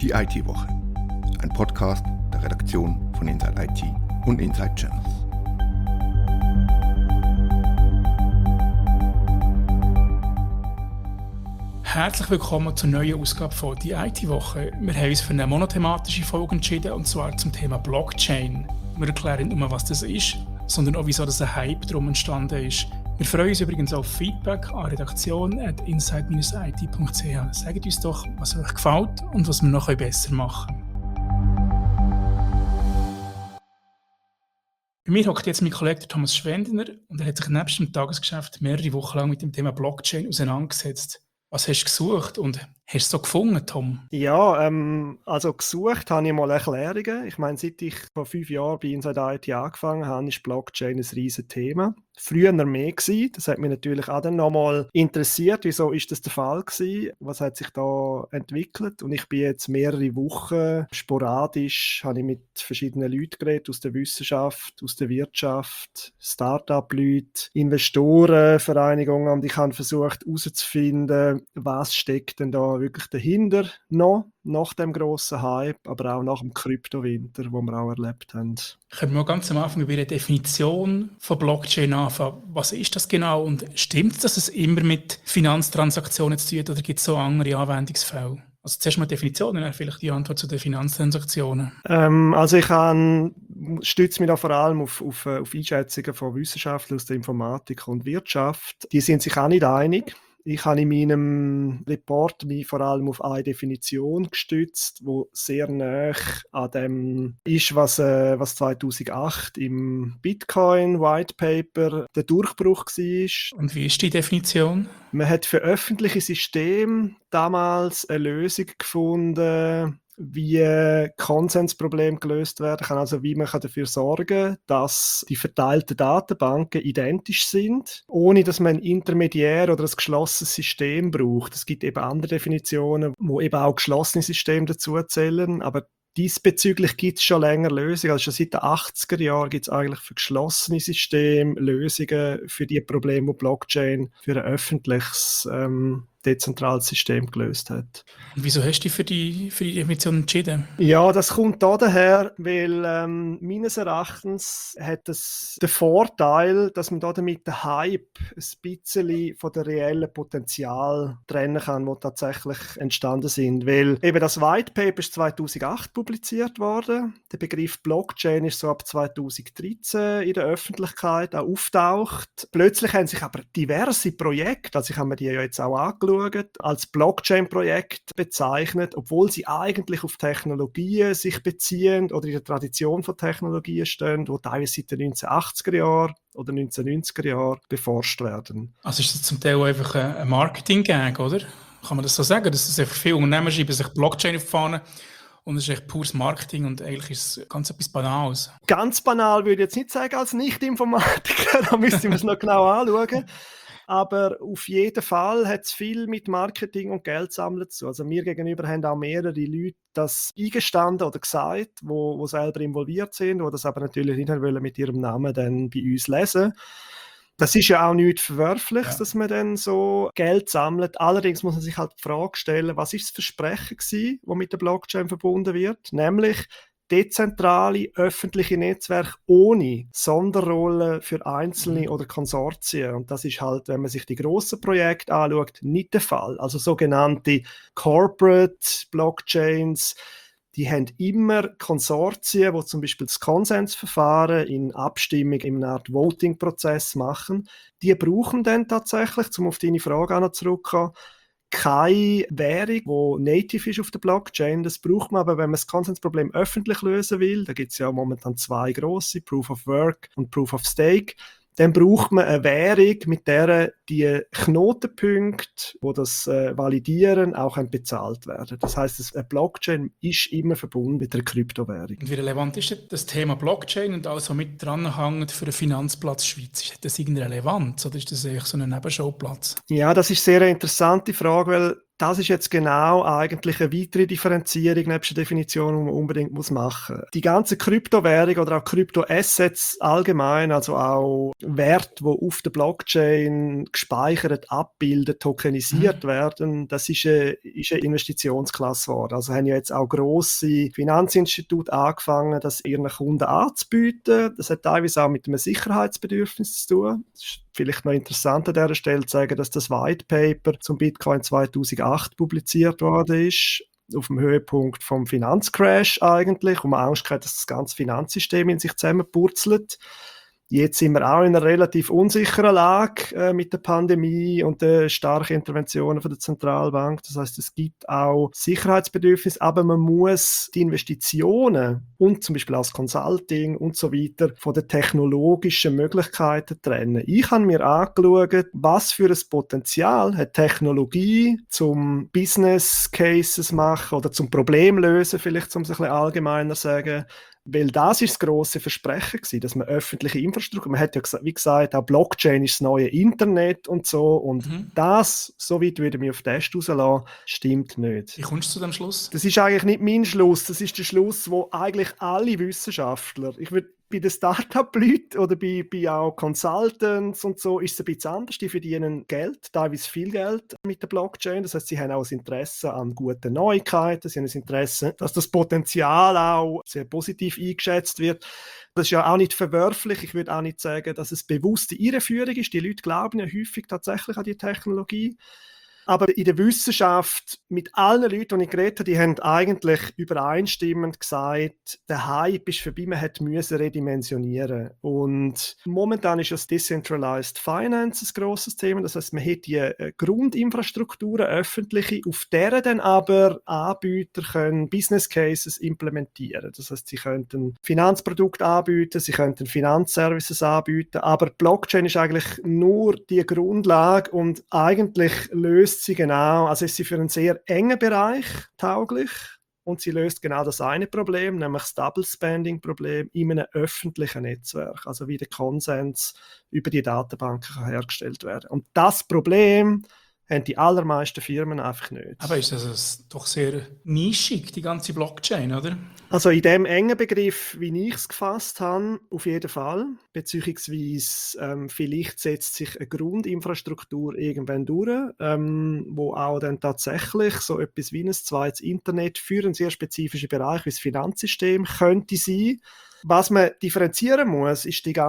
Die IT-Woche, ein Podcast der Redaktion von Inside IT und Inside Channels. Herzlich willkommen zur neuen Ausgabe von «Die IT-Woche». Wir haben uns für eine monothematische Folge entschieden, und zwar zum Thema Blockchain. Wir erklären nicht nur, was das ist, sondern auch, wieso ein Hype darum entstanden ist. Wir freuen uns übrigens auf Feedback an redaktion@inside-it.ch. Sagt uns doch, was euch gefällt und was wir noch besser machen können. Bei mir hockt jetzt mein Kollege Thomas Schwendener und er hat sich nebst dem Tagesgeschäft mehrere Wochen lang mit dem Thema Blockchain auseinandergesetzt. Was hast du gesucht und hast du es so gefunden, Tom? Ja, also gesucht habe ich mal Erklärungen. Ich meine, seit ich vor 5 Jahren bei Inside IT angefangen habe, ist Blockchain ein riesiges Thema. Früher mehr gewesen. Das hat mich natürlich auch dann nochmal interessiert. Wieso ist das der Fall gewesen? Was hat sich da entwickelt? Und ich bin jetzt mehrere Wochen sporadisch, habe ich mit verschiedenen Leuten geredet, aus der Wissenschaft, aus der Wirtschaft, Start-up-Leute, Investorenvereinigungen, und ich habe versucht herauszufinden, was steckt denn da wirklich dahinter noch, nach dem grossen Hype, aber auch nach dem Kryptowinter, den wir auch erlebt haben. Können wir ganz am Anfang über eine Definition von Blockchain anfangen? Was ist das genau und stimmt es, dass es immer mit Finanztransaktionen zu tun hat oder gibt es so andere Anwendungsfälle? Also zuerst mal die Definition und dann vielleicht die Antwort zu den Finanztransaktionen. Also ich stütze mich da vor allem auf Einschätzungen von Wissenschaftlern aus der Informatik und Wirtschaft. Die sind sich auch nicht einig. Ich habe in meinem Report mich vor allem auf eine Definition gestützt, die sehr nah an dem ist, was 2008 im Bitcoin White Paper der Durchbruch war. Und wie ist die Definition? Man hat für öffentliche Systeme damals eine Lösung gefunden, wie Konsensprobleme gelöst werden kann, also wie man dafür sorgen kann, dass die verteilten Datenbanken identisch sind, ohne dass man ein Intermediär oder ein geschlossenes System braucht. Es gibt eben andere Definitionen, wo eben auch geschlossene Systeme dazu zählen, aber diesbezüglich gibt es schon länger Lösungen. Also schon seit den 80er Jahren gibt es eigentlich für geschlossene Systeme Lösungen für die Probleme, die Blockchain für ein öffentliches dezentrales System gelöst hat. Und wieso hast du dich für die Definition entschieden? Ja, das kommt daher, weil meines Erachtens hat es den Vorteil, dass man damit den Hype ein bisschen von der reellen Potenzial trennen kann, die tatsächlich entstanden sind. Weil eben das White Paper ist 2008 publiziert worden. Der Begriff Blockchain ist so ab 2013 in der Öffentlichkeit auch auftaucht. Plötzlich haben sich aber diverse Projekte, also ich habe mir die ja jetzt auch angeschaut, als Blockchain-Projekt bezeichnet, obwohl sie eigentlich auf Technologien sich beziehen oder in der Tradition von Technologien stehen, die teilweise seit den 1980er Jahren oder 1990er Jahren beforscht werden. Also ist das zum Teil einfach ein Marketing-Gag, oder? Kann man das so sagen? Dass es einfach viele Unternehmen schreiben sich Blockchain auf die Fahne und es ist echt pures Marketing und eigentlich ist es ganz etwas Banales. Ganz banal würde ich jetzt nicht sagen als Nicht-Informatiker, da müsste man es noch genau anschauen. Aber auf jeden Fall hat es viel mit Marketing und Geld sammeln zu. Also mir gegenüber haben auch mehrere Leute das eingestanden oder gesagt, wo selber involviert sind, die das aber natürlich nicht wollen mit ihrem Namen dann bei uns lesen. Das ist ja auch nichts Verwerfliches, dass man dann so Geld sammelt. Allerdings muss man sich halt die Frage stellen, was ist das Versprechen gewesen, das mit der Blockchain verbunden wird? Nämlich dezentrale öffentliche Netzwerke ohne Sonderrolle für Einzelne oder Konsortien. Und das ist halt, wenn man sich die grossen Projekte anschaut, nicht der Fall. Also sogenannte Corporate Blockchains, die haben immer Konsortien, die zum Beispiel das Konsensverfahren in Abstimmung in einer Art Voting-Prozess machen. Die brauchen dann tatsächlich, um auf deine Frage auch noch zurückzukommen, keine Währung, die native ist auf der Blockchain. Das braucht man aber, wenn man das Konsensproblem öffentlich lösen will. Da gibt es ja momentan 2 grosse, Proof of Work und Proof of Stake. Dann braucht man eine Währung, mit der die Knotenpunkte, die das validieren, auch bezahlt werden. Das heisst, eine Blockchain ist immer verbunden mit einer Kryptowährung. Und wie relevant ist das Thema Blockchain und alles, was mit dranhängt für den Finanzplatz Schweiz? Ist das irgendwie relevant oder ist das eigentlich so ein Nebenschauplatz? Ja, das ist eine sehr interessante Frage, weil das ist jetzt genau eigentlich eine weitere Differenzierung nebst der Definition, die man unbedingt machen muss. Die ganzen Kryptowährungen oder auch Kryptoassets allgemein, also auch Werte, die auf der Blockchain gespeichert, abbildet, tokenisiert werden, das ist eine Investitionsklasse geworden. Also haben ja jetzt auch grosse Finanzinstitute angefangen, das ihren Kunden anzubieten. Das hat teilweise auch mit einem Sicherheitsbedürfnis zu tun. Das ist vielleicht noch interessant an dieser Stelle zu sagen, dass das White Paper zum Bitcoin 2008 publiziert worden ist, auf dem Höhepunkt vom Finanzcrash eigentlich, wo man Angst hat, dass das ganze Finanzsystem in sich zusammenpurzelt. Jetzt sind wir auch in einer relativ unsicheren Lage mit der Pandemie und den starken Interventionen von der Zentralbank. Das heißt, es gibt auch Sicherheitsbedürfnisse, aber man muss die Investitionen und zum Beispiel auch das Consulting und so weiter von den technologischen Möglichkeiten trennen. Ich habe mir angeschaut, was für ein Potenzial hat Technologie zum Business Cases machen oder zum Problemlösen, vielleicht um es ein bisschen allgemeiner zu sagen. Weil das ist das grosse Versprechen gewesen, dass man öffentliche Infrastruktur, man hat ja wie gesagt, auch Blockchain ist das neue Internet und so, und das, so weit würde ich mich auf den Test rauslassen, stimmt nicht. Wie kommst du zu dem Schluss? Das ist eigentlich nicht mein Schluss, das ist der Schluss, wo eigentlich alle Wissenschaftler, ich würde bei den Start-up-Leuten oder bei auch Consultants und so ist es ein bisschen anders. Die verdienen Geld, teilweise viel Geld mit der Blockchain. Das heißt, sie haben auch ein Interesse an guten Neuigkeiten. Sie haben ein Interesse, dass das Potenzial auch sehr positiv eingeschätzt wird. Das ist ja auch nicht verwerflich. Ich würde auch nicht sagen, dass es bewusste Irreführung ist. Die Leute glauben ja häufig tatsächlich an die Technologie. Aber in der Wissenschaft, mit allen Leuten, die ich geredet habe, die haben eigentlich übereinstimmend gesagt, der Hype ist vorbei, man musste redimensionieren. Und momentan ist das Decentralized Finance ein grosses Thema. Das heißt, man hat die Grundinfrastrukturen, öffentliche, auf deren dann aber Anbieter können Business Cases implementieren. Das heißt, sie könnten Finanzprodukte anbieten, sie könnten Finanzservices anbieten, aber Blockchain ist eigentlich nur die Grundlage und eigentlich löst sie genau, also ist sie für einen sehr engen Bereich tauglich und sie löst genau das eine Problem, nämlich das Double-Spending-Problem in einem öffentlichen Netzwerk, also wie der Konsens über die Datenbanken kann hergestellt werden. Und das Problem haben die allermeisten Firmen einfach nicht. Aber ist das doch sehr nischig, die ganze Blockchain, oder? Also in dem engen Begriff, wie ich es gefasst habe, auf jeden Fall. Beziehungsweise vielleicht setzt sich eine Grundinfrastruktur irgendwann durch, wo auch dann tatsächlich so etwas wie ein zweites Internet für einen sehr spezifischen Bereich wie das Finanzsystem könnte sein. Was man differenzieren muss, ist die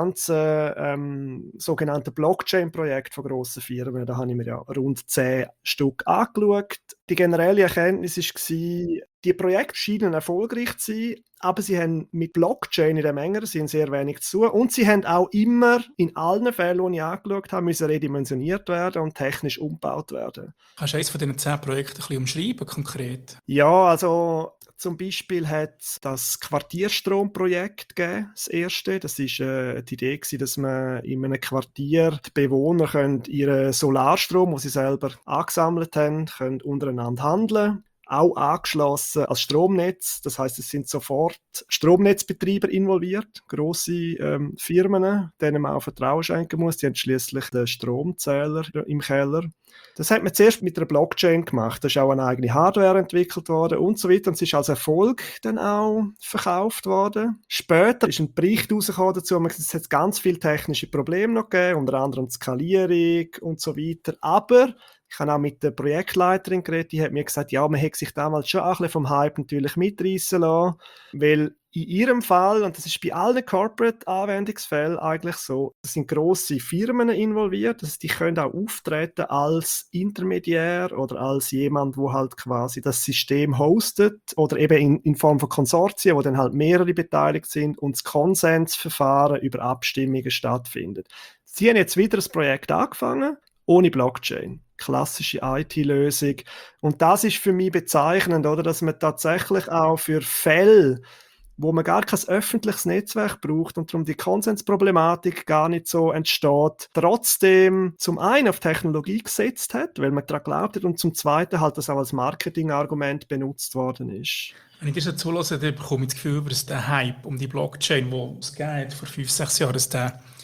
ganzen sogenannten Blockchain-Projekte von grossen Firmen. Da habe ich mir ja rund 10 Stück angeschaut. Die generelle Erkenntnis war, die Projekte scheinen erfolgreich zu sein, aber sie haben mit Blockchain in dem engeren Sinn sehr wenig zu tun. Und sie haben auch immer, in allen Fällen, die ich angeschaut habe, müssen redimensioniert werden und technisch umgebaut werden. Kannst du eines von diesen 10 Projekten ein bisschen umschreiben, konkret? Ja, also zum Beispiel hat es das Quartierstromprojekt gegeben, das erste. Das war die Idee, dass man in einem Quartier die Bewohner ihren Solarstrom, den sie selber angesammelt haben, können untereinander handeln. Auch angeschlossen als Stromnetz. Das heisst, es sind sofort Stromnetzbetreiber involviert, grosse Firmen, denen man auch Vertrauen schenken muss. Die haben schliesslich den Stromzähler im Keller. Das hat man zuerst mit einer Blockchain gemacht. Da ist auch eine eigene Hardware entwickelt worden und so weiter. Und es ist als Erfolg dann auch verkauft worden. Später ist ein Bericht rausgekommen dazu, es hat ganz viele technische Probleme noch gegeben, unter anderem die Skalierung und so weiter. Aber ich habe auch mit der Projektleiterin geredet, die hat mir gesagt, ja, man hätte sich damals schon auch ein bisschen vom Hype natürlich mitreissen lassen, weil in ihrem Fall, und das ist bei allen Corporate-Anwendungsfällen eigentlich so, es sind grosse Firmen involviert, also die können auch auftreten als Intermediär oder als jemand, wo halt quasi das System hostet oder eben in Form von Konsortien, wo dann halt mehrere beteiligt sind und das Konsensverfahren über Abstimmungen stattfindet. Sie haben jetzt wieder das Projekt angefangen, ohne Blockchain. Klassische IT-Lösung. Und das ist für mich bezeichnend, oder, dass man tatsächlich auch für Fälle, wo man gar kein öffentliches Netzwerk braucht und darum die Konsensproblematik gar nicht so entsteht, trotzdem zum einen auf Technologie gesetzt hat, weil man daran glaubt hat, und zum zweiten halt das auch als Marketingargument benutzt worden ist. Wenn ich dir so zuhöre, dann bekomme ich das Gefühl, dass der Hype um die Blockchain, wo es geht, vor 5-6 Jahren, dass der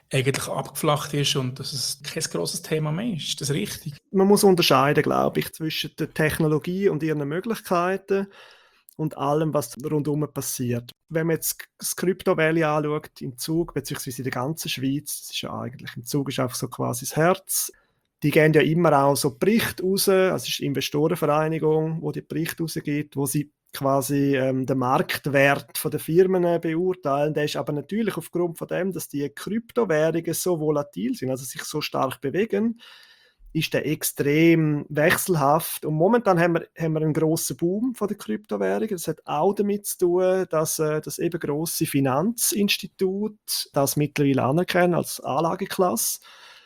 eigentlich abgeflacht ist und dass es kein grosses Thema mehr ist. Ist das richtig? Man muss unterscheiden, glaube ich, zwischen der Technologie und ihren Möglichkeiten und allem, was rundherum passiert. Wenn man jetzt das Crypto Valley anschaut, im Zug, beziehungsweise in der ganzen Schweiz, das ist ja eigentlich, im Zug ist einfach so quasi das Herz. Die geben ja immer auch so Berichte raus, also es ist die Investorenvereinigung, die Berichte rausgibt, wo sie quasi den Marktwert der Firmen beurteilen. Der ist aber natürlich aufgrund von dem, dass die Kryptowährungen so volatil sind, also sich so stark bewegen, ist der extrem wechselhaft. Und momentan haben wir einen grossen Boom von der Kryptowährungen. Das hat auch damit zu tun, dass das eben grosse Finanzinstitute das mittlerweile anerkennen als Anlageklasse.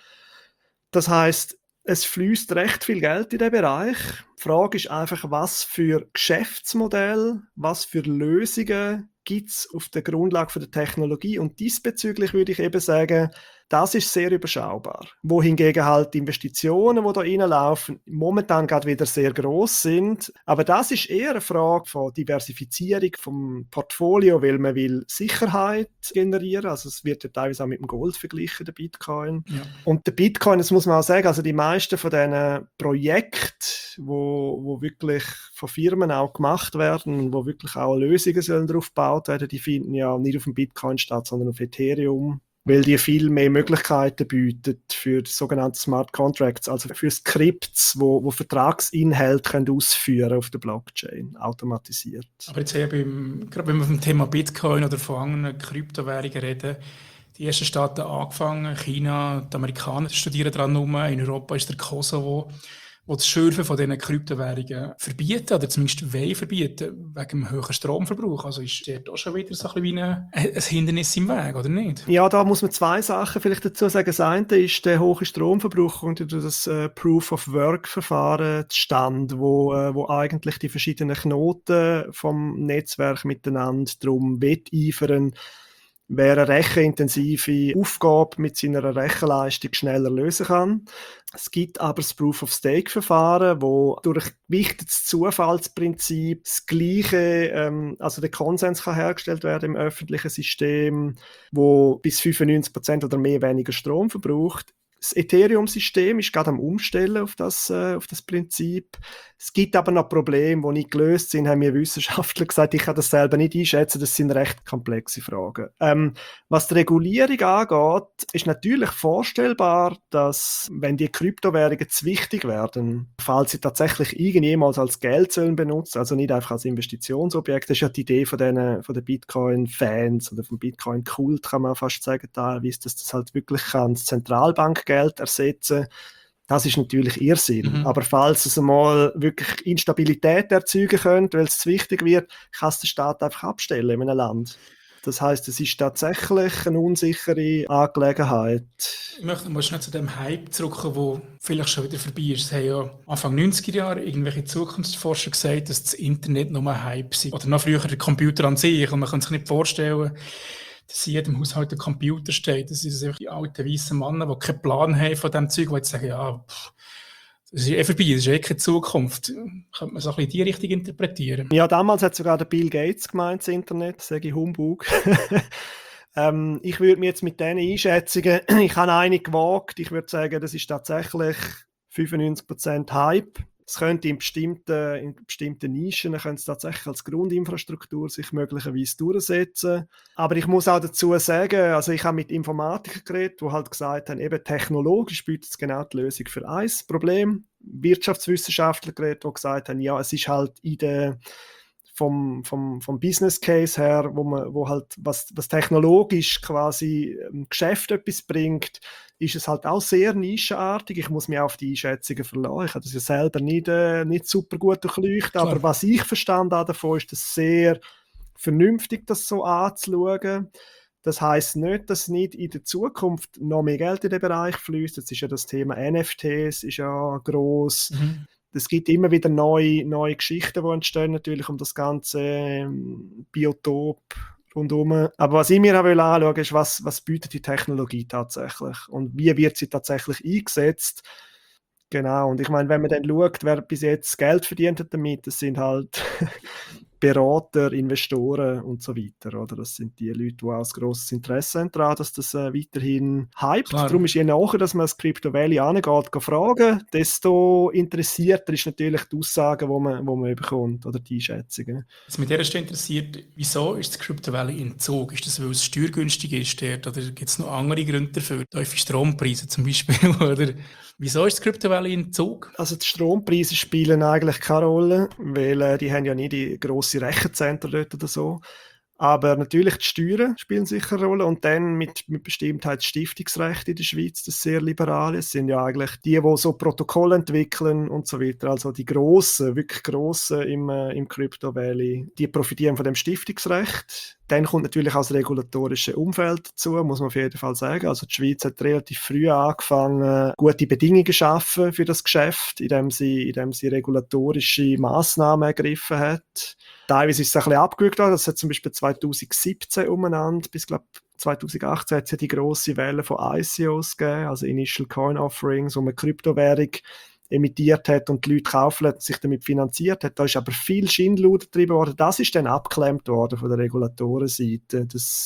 Das heisst, es fließt recht viel Geld in den Bereich. Die Frage ist einfach, was für Geschäftsmodelle, was für Lösungen gibt es auf der Grundlage der Technologie. Und diesbezüglich würde ich eben sagen, das ist sehr überschaubar. Wohingegen halt die Investitionen, die da reinlaufen, momentan gerade wieder sehr gross sind. Aber das ist eher eine Frage von Diversifizierung vom Portfolio, weil man will Sicherheit generieren. Also es wird ja teilweise auch mit dem Gold verglichen, der Bitcoin. Ja. Und der Bitcoin, das muss man auch sagen, also die meisten von diesen Projekten, wo wirklich von Firmen auch gemacht werden, wo wirklich auch Lösungen sollen darauf gebaut werden, die finden ja nicht auf dem Bitcoin statt, sondern auf Ethereum, weil die viel mehr Möglichkeiten bieten für sogenannte Smart Contracts, also für Skripts, wo Vertragsinhalte können ausführen auf der Blockchain, automatisiert. Aber jetzt gerade wenn wir vom Thema Bitcoin oder von anderen Kryptowährungen reden, die ersten Staaten angefangen, China, die Amerikaner studieren daran rum, in Europa ist der Kosovo, wo das Schürfen von diesen Kryptowährungen verbieten oder zumindest wollen verbieten, wegen dem hohen Stromverbrauch. Also ist dort auch schon wieder so ein bisschen wie ein Hindernis im Weg, oder nicht? Ja, da muss man zwei Sachen vielleicht dazu sagen. Das eine ist der hohe Stromverbrauch und das Proof-of-Work-Verfahren zustande, wo eigentlich die verschiedenen Knoten vom Netzwerk miteinander darum wetteifern, wer eine rechenintensive Aufgabe mit seiner Rechenleistung schneller lösen kann. Es gibt aber das Proof-of-Stake-Verfahren, wo durch gewichtetes Zufallsprinzip das Gleiche, also der Konsens kann hergestellt werden im öffentlichen System, wo bis 95% oder mehr weniger Strom verbraucht. Das Ethereum-System ist gerade am Umstellen auf das Prinzip. Es gibt aber noch Probleme, die nicht gelöst sind, haben mir Wissenschaftler gesagt. Ich kann das selber nicht einschätzen, das sind recht komplexe Fragen. Was die Regulierung angeht, ist natürlich vorstellbar, dass, wenn die Kryptowährungen zu wichtig werden, falls sie tatsächlich irgendjemals als Geld sollen benutzen, also nicht einfach als Investitionsobjekt, das ist ja die Idee von den Bitcoin-Fans oder vom Bitcoin-Kult, kann man fast sagen, teilweise, dass das halt wirklich kann das Zentralbankgeld ersetzen. Das ist natürlich Irrsinn. Mhm. Aber falls es einmal wirklich Instabilität erzeugen könnte, weil es zu wichtig wird, kann es der Staat einfach abstellen in einem Land. Das heisst, es ist tatsächlich eine unsichere Angelegenheit. Ich möchte mal schnell zu dem Hype zurückkommen, der vielleicht schon wieder vorbei ist. Es haben ja Anfang 90er Jahre irgendwelche Zukunftsforscher gesagt, dass das Internet nur ein Hype sei. Oder noch früher der Computer an sich. Und man kann sich nicht vorstellen, dass in jedem Haushalt ein Computer steht. Das sind einfach die alten weißen Männer, die keinen Plan haben von diesem Zeug, die jetzt sagen, ja, das ist eh vorbei, das ist eh keine Zukunft. Könnte man so ein bisschen in die Richtung interpretieren? Ja, damals hat sogar der Bill Gates gemeint, das Internet, sage ich Humbug. Ich würde mir jetzt mit diesen Einschätzungen, ich habe eine gewagt, ich würde sagen, das ist tatsächlich 95% Hype. Es könnte in bestimmten Nischen könnte es tatsächlich als Grundinfrastruktur sich möglicherweise durchsetzen. Aber ich muss auch dazu sagen, also ich habe mit Informatikern geredet, die halt gesagt haben, eben technologisch bietet es genau die Lösung für ein Problem. Wirtschaftswissenschaftler geredet, die gesagt haben, ja, es ist halt vom Business Case her, wo halt was technologisch quasi im Geschäft etwas bringt, ist es halt auch sehr nischenartig. Ich muss mich auf die Einschätzungen verlassen. Ich habe das ja selber nicht super gut durchleuchtet, aber was ich verstanden habe davon, ist es sehr vernünftig, das so anzuschauen. Das heisst nicht, dass nicht in der Zukunft noch mehr Geld in den Bereich fließt. Jetzt ist ja das Thema NFTs ist ja gross. Mhm. Es gibt immer wieder neue Geschichten, die entstehen, natürlich um das ganze Biotop rundherum. Aber was ich mir auch anschauen will, ist, was bietet die Technologie tatsächlich und wie wird sie tatsächlich eingesetzt. Genau, und ich meine, wenn man dann schaut, wer bis jetzt Geld verdient hat damit, das sind halt Berater, Investoren und so weiter. Oder? Das sind die Leute, die auch ein grosses Interesse haben daran, dass das weiterhin hypt. Klar. Darum ist je nachher, dass man das Crypto Valley angeht, fragen, desto interessierter ist natürlich die Aussagen, die man bekommt oder die Einschätzungen. Was mich an Stelle interessiert, wieso ist das Crypto Valley in Zug? Ist das, weil es steuergünstig ist dort, oder gibt es noch andere Gründe dafür? Tiefe Strompreise zum Beispiel, oder? Wieso ist das Crypto Valley in Zug? Also die Strompreise spielen eigentlich keine Rolle, weil die haben ja nie die grossen Rechenzentren dort oder so. Aber natürlich die Steuern spielen sicher eine Rolle und dann mit Bestimmtheit das Stiftungsrecht in der Schweiz, das sehr liberal ist, sind ja eigentlich die so Protokolle entwickeln und so weiter. Also die Grossen, wirklich Grossen im Crypto Valley, die profitieren von dem Stiftungsrecht. Dann kommt natürlich auch das regulatorische Umfeld dazu, muss man auf jeden Fall sagen. Also die Schweiz hat relativ früh angefangen, gute Bedingungen zu schaffen für das Geschäft, indem sie regulatorische Massnahmen ergriffen hat. Teilweise ist es ein bisschen abgerückt worden. Das hat zum Beispiel 2017 umeinander bis, glaube 2018 hat es ja die grosse Welle von ICOs gegeben, also Initial Coin Offerings, wo man Kryptowährung emittiert hat und die Leute kaufen und sich damit finanziert hat. Da ist aber viel Schindluder getrieben worden. Das ist dann abgeklemmt worden von der Regulatorenseite.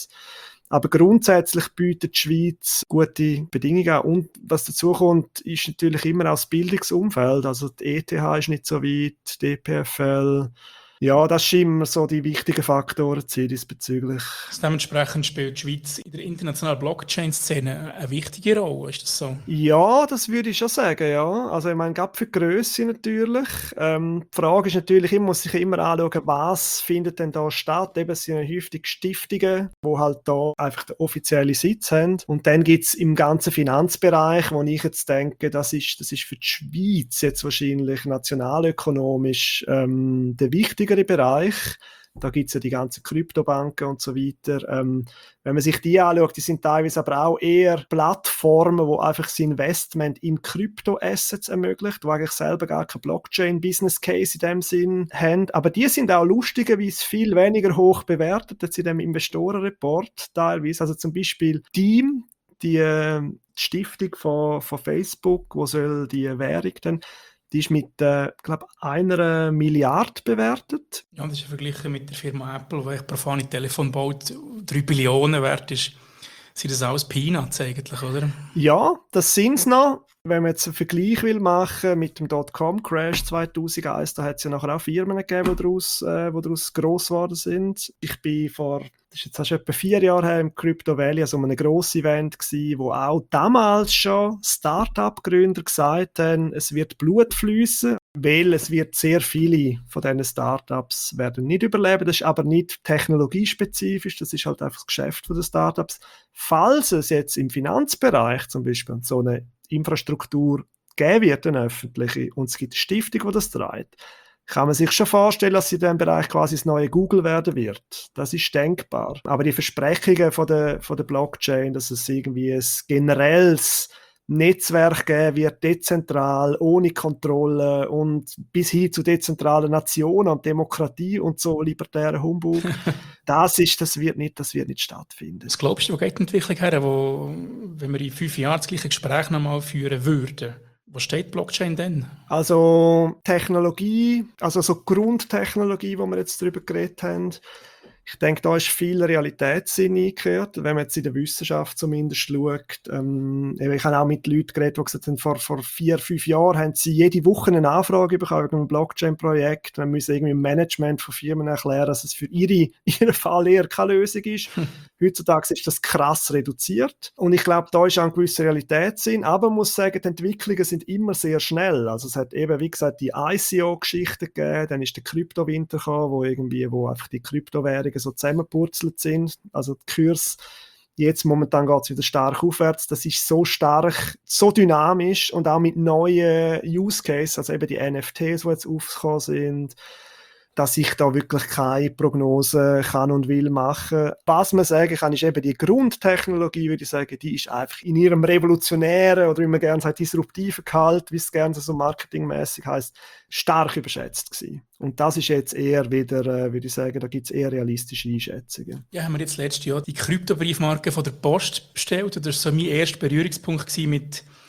Aber grundsätzlich bietet die Schweiz gute Bedingungen an. Und was dazu kommt, ist natürlich immer auch das Bildungsumfeld. Also die ETH ist nicht so weit, die DPFL. Ja, das scheinen so die wichtigen Faktoren zu sein diesbezüglich. Dementsprechend spielt die Schweiz in der internationalen Blockchain-Szene eine wichtige Rolle, ist das so? Ja, das würde ich schon sagen, ja. Also ich meine, gerade für die Grösse natürlich. Die Frage ist natürlich, man muss sich immer anschauen, was findet denn da statt. Eben, es sind häufig Stiftungen, die halt da einfach den offiziellen Sitz haben. Und dann gibt es im ganzen Finanzbereich, wo ich jetzt denke, das ist für die Schweiz jetzt wahrscheinlich nationalökonomisch der wichtigere Bereich. Da gibt es ja die ganzen Kryptobanken und so weiter. Wenn man sich die anschaut, die sind teilweise aber auch eher Plattformen, wo einfach das Investment in Kryptoassets ermöglicht, wo eigentlich selber gar kein Blockchain-Business-Case in dem Sinn haben. Aber die sind auch lustigerweise viel weniger hoch bewertet als in dem Investorenreport teilweise. Also zum Beispiel Team, die Stiftung von Facebook, wo soll die Währung dann, die ist mit, glaube 1 Milliarde bewertet. Ja, das ist verglichen mit der Firma Apple, die ein profane Telefon baut, 3 Billionen wert ist. Sind das alles Peanuts eigentlich, oder? Ja, das sind es noch. Wenn man jetzt einen Vergleich will machen mit dem Dotcom-Crash 2001, da hat es ja nachher auch Firmen gegeben, die daraus gross geworden sind. Ich bin das ist jetzt schon etwa 4 Jahre her im Crypto Valley, also einem grossen Event gewesen, wo auch damals schon Start-up-Gründer gesagt haben, es wird Blut fließen, weil es wird sehr viele von diesen Startups werden nicht überleben. Das ist aber nicht technologiespezifisch, das ist halt einfach das Geschäft der Startups. Falls es jetzt im Finanzbereich zum Beispiel so eine Infrastruktur geben wird, eine öffentliche, und es gibt eine Stiftung, die das trägt, kann man sich schon vorstellen, dass sie in diesem Bereich quasi das neue Google werden wird. Das ist denkbar. Aber die Versprechungen von der Blockchain, dass es irgendwie ein generelles Netzwerk geben wird, dezentral, ohne Kontrolle und bis hin zu dezentralen Nationen und Demokratie und so libertären Humbug, das wird nicht stattfinden. Was glaubst du, wo geht die Entwicklung her, wenn wir in 5 Jahren das gleiche Gespräch nochmal führen würden? Wo steht Blockchain denn? Also Technologie, also so Grundtechnologie, wo wir jetzt darüber geredet haben, ich denke, da ist viel Realitätssinn eingekehrt, wenn man jetzt in der Wissenschaft zumindest schaut. Ich habe auch mit Leuten geredet, die gesagt haben, vor 4, 5 Jahren haben sie jede Woche eine Anfrage bekommen über ein Blockchain-Projekt. Wir müssen irgendwie im Management von Firmen erklären, dass es für ihren Fall eher keine Lösung ist. Heutzutage ist das krass reduziert. Und ich glaube, da ist auch ein gewisser Realitätssinn. Aber man muss sagen, die Entwicklungen sind immer sehr schnell. Also es hat eben, wie gesagt, die ICO-Geschichte gegeben, dann ist der Kryptowinter gekommen, wo einfach die Kryptowährungen so zusammengepurzelt sind. Also die Kurs, jetzt momentan geht es wieder stark aufwärts. Das ist so stark, so dynamisch und auch mit neuen Use Cases, also eben die NFTs, die jetzt aufgekommen sind, dass ich da wirklich keine Prognose kann und will machen. Was man sagen kann, ist eben die Grundtechnologie, würde ich sagen, die ist einfach in ihrem revolutionären oder wie man gerne sagt, disruptiven Gehalt, wie es gerne so marketingmäßig heisst, stark überschätzt gewesen. Und das ist jetzt eher wieder, würde ich sagen, da gibt es eher realistische Einschätzungen. Ja, haben wir jetzt letztes Jahr die Kryptobriefmarke von der Post bestellt. Das war so mein erster Berührungspunkt mit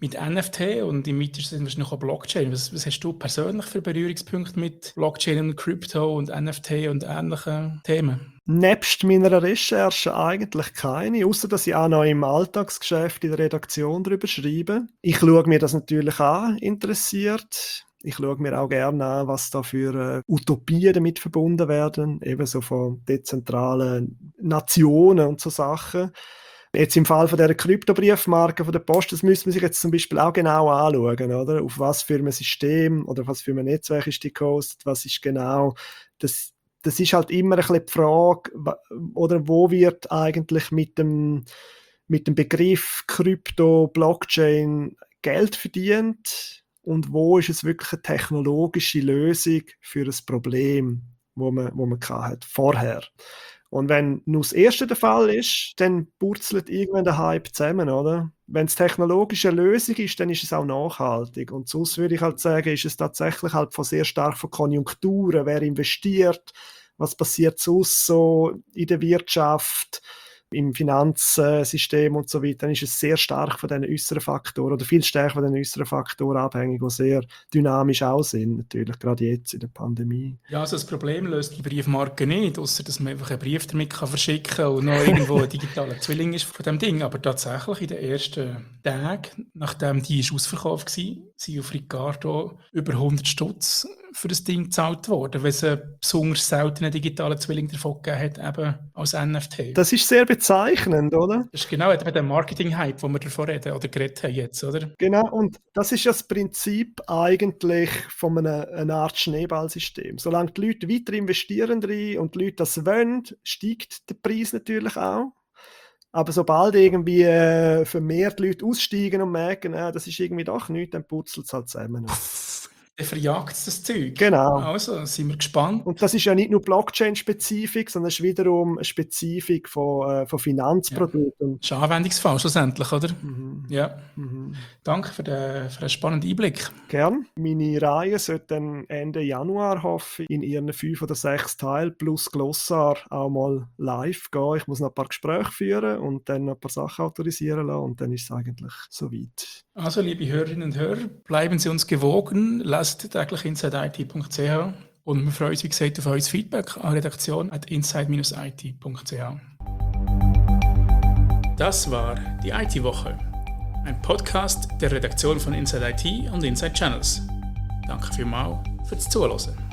mit NFT und im weitesten Sinne wahrscheinlich auch Blockchain. Was hast du persönlich für Berührungspunkte mit Blockchain und Krypto und NFT und ähnlichen Themen? Nebst meiner Recherche eigentlich keine, außer dass ich auch noch im Alltagsgeschäft in der Redaktion darüber schreibe. Ich schaue mir das natürlich an, interessiert. Ich schaue mir auch gerne an, was da für Utopien damit verbunden werden, ebenso von dezentralen Nationen und so Sachen. Jetzt im Fall von dieser Kryptobriefmarke von der Post, das müsste man sich jetzt zum Beispiel auch genau anschauen, oder? Auf was für ein System oder was für ein Netzwerk ist die gehostet, was ist genau das ist halt immer ein bisschen die Frage, oder wo wird eigentlich mit dem Begriff Krypto, Blockchain Geld verdient und wo ist es wirklich eine technologische Lösung für ein Problem, wo man hat vorher. Und wenn nur das erste der Fall ist, dann purzelt irgendwann der Hype zusammen, oder? Wenn es technologische Lösung ist, dann ist es auch nachhaltig. Und sonst würde ich halt sagen, ist es tatsächlich halt sehr stark von Konjunkturen, wer investiert, was passiert sonst so in der Wirtschaft, im Finanzsystem und so weiter, dann ist es sehr stark von diesen äußeren Faktoren oder viel stärker von den äußeren Faktoren abhängig, die sehr dynamisch auch sind, natürlich, gerade jetzt in der Pandemie. Ja, also das Problem löst die Briefmarke nicht, außer dass man einfach einen Brief damit verschicken kann und noch irgendwo ein digitaler Zwilling ist von dem Ding. Aber tatsächlich in den ersten Tagen, nachdem die ausverkauft war, sind auf Ricardo über 100 Stutz für das Ding gezahlt worden, weil es einen besonders seltenen digitalen Zwilling davon gegeben hat, eben als NFT. Das ist sehr bezeichnend, oder? Das ist genau eben der Marketing-Hype, den wir davon reden oder geredet haben jetzt, oder? Genau, und das ist ja das Prinzip eigentlich von einer Art Schneeballsystem. Solange die Leute weiter investieren rein und die Leute das wollen, steigt der Preis natürlich auch. Aber sobald irgendwie vermehrt Leute aussteigen und merken, das ist irgendwie doch nichts, dann putzelt es halt zusammen. Der verjagt das Zeug. Genau. Also, sind wir gespannt. Und das ist ja nicht nur Blockchain-Spezifik, sondern es ist wiederum eine Spezifik von Finanzprodukten. Das ist ein Anwendungsfall schlussendlich, oder? Mhm. Ja. Mhm. Danke für den spannenden Einblick. Gern. Meine Reihe sollte dann Ende Januar, hoffe ich, in ihren 5 oder 6 Teilen plus Glossar auch mal live gehen. Ich muss noch ein paar Gespräche führen und dann noch ein paar Sachen autorisieren lassen und dann ist es eigentlich soweit. Also, liebe Hörerinnen und Hörer, bleiben Sie uns gewogen, lest täglich inside-it.ch und wir freuen uns, wie gesagt, auf euer Feedback an redaktion@inside-it.ch. Das war die IT-Woche, ein Podcast der Redaktion von Inside IT und Inside Channels. Danke vielmals fürs Zuhören.